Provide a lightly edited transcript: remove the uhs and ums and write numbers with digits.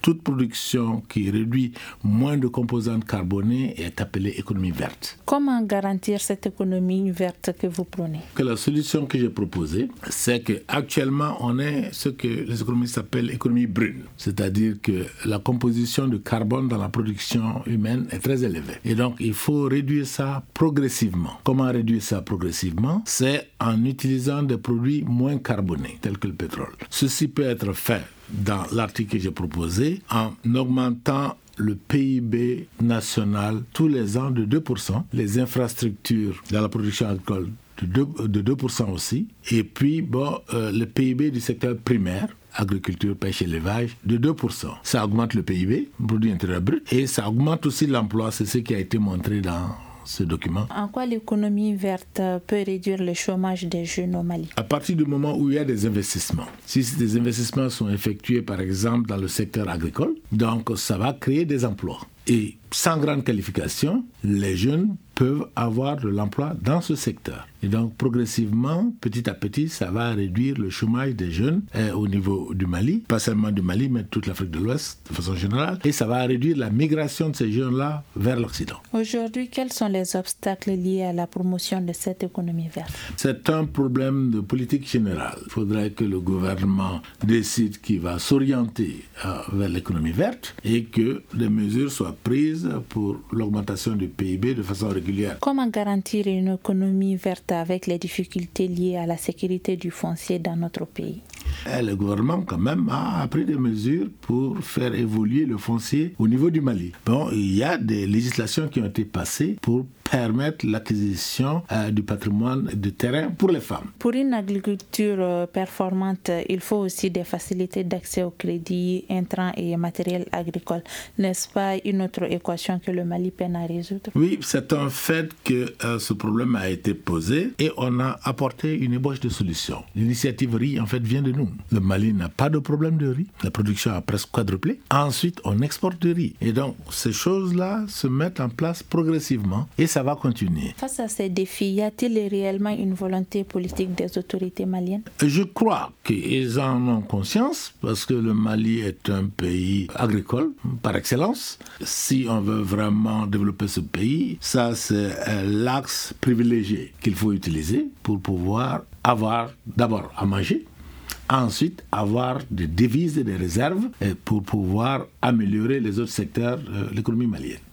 Toute production qui réduit moins de composantes carbonées est appelée économie verte. Comment garantir cette économie verte que vous prônez? Que la solution que j'ai proposée, c'est qu'actuellement, on est ce que les économistes appellent économie brune. C'est-à-dire que la composition de carbone dans la production humaine est très élevée. Et donc, il faut réduire ça progressivement. Comment réduire ça progressivement? C'est en utilisant des produits moins carbonés, tels que le pétrole. Ceci peut être fait dans l'article que j'ai proposé en augmentant le PIB national tous les ans de 2%, les infrastructures dans la production agricole de 2% aussi, et puis le PIB du secteur primaire, agriculture, pêche, élevage, de 2%. Ça augmente le PIB, produit intérieur brut, et ça augmente aussi l'emploi, c'est ce qui a été montré dans ce document. En quoi l'économie verte peut réduire le chômage des jeunes au Mali? À partir du moment où il y a des investissements. Si des investissements sont effectués, par exemple, dans le secteur agricole, donc ça va créer des emplois. Et sans grande qualification, les jeunes peuvent avoir de l'emploi dans ce secteur. Et donc, progressivement, petit à petit, ça va réduire le chômage des jeunes au niveau du Mali, pas seulement du Mali, mais toute l'Afrique de l'Ouest, de façon générale. Et ça va réduire la migration de ces jeunes-là vers l'Occident. Aujourd'hui, quels sont les obstacles liés à la promotion de cette économie verte? C'est un problème de politique générale. Il faudrait que le gouvernement décide qu'il va s'orienter vers l'économie verte et que des mesures soient prises pour l'augmentation du PIB de façon régulière. Comment garantir une économie verte avec les difficultés liées à la sécurité du foncier dans notre pays? Le gouvernement, quand même, a pris des mesures pour faire évoluer le foncier au niveau du Mali. Il y a des législations qui ont été passées pour permettre l'acquisition du patrimoine de terrain pour les femmes. Pour une agriculture performante, il faut aussi des facilités d'accès au crédit, intrants et matériel agricole. N'est-ce pas une autre équation que le Mali peine à résoudre? Oui, c'est un fait que ce problème a été posé et on a apporté une ébauche de solution. L'initiative riz, en fait, vient de nous. Le Mali n'a pas de problème de riz. La production a presque quadruplé. Ensuite, on exporte du riz. Et donc, ces choses-là se mettent en place progressivement et ça va continuer. Face à ces défis, y a-t-il réellement une volonté politique des autorités maliennes? Je crois qu'ils en ont conscience parce que le Mali est un pays agricole par excellence. Si on veut vraiment développer ce pays, ça c'est l'axe privilégié qu'il faut utiliser pour pouvoir avoir d'abord à manger, ensuite avoir des devises et des réserves pour pouvoir améliorer les autres secteurs de l'économie malienne.